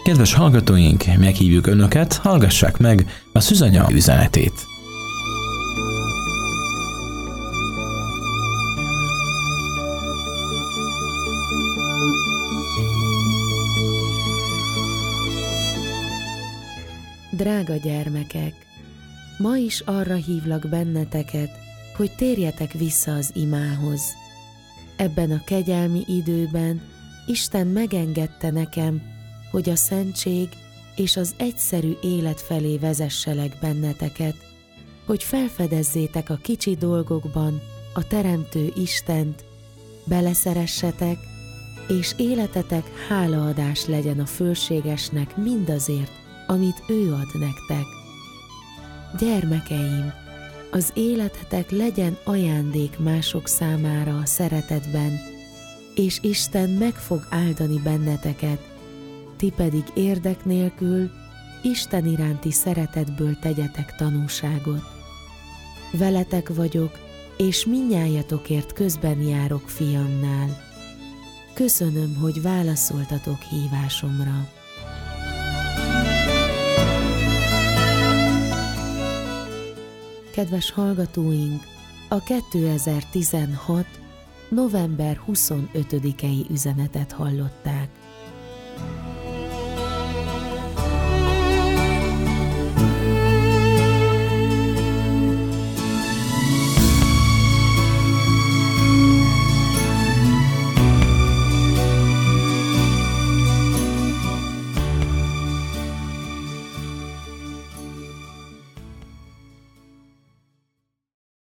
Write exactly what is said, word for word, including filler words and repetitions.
Kedves hallgatóink, meghívjuk Önöket, hallgassák meg a Szűzanya üzenetét. Drága gyermekek, ma is arra hívlak benneteket, hogy térjetek vissza az imához. Ebben a kegyelmi időben Isten megengedte nekem, hogy a szentség és az egyszerű élet felé vezesselek benneteket, hogy felfedezzétek a kicsi dolgokban a Teremtő Istent, beleszeressetek, és életetek hálaadás legyen a fölségesnek mindazért, amit ő ad nektek. Gyermekeim, az életetek legyen ajándék mások számára a szeretetben, és Isten meg fog áldani benneteket, ti pedig érdek nélkül Isten iránti szeretetből tegyetek tanúságot. Veletek vagyok, és mindnyájatokért közben járok fiamnál. Köszönöm, hogy válaszoltatok hívásomra. Kedves hallgatóink, a kétezer-tizenhat. november huszonötödikei üzenetet hallották.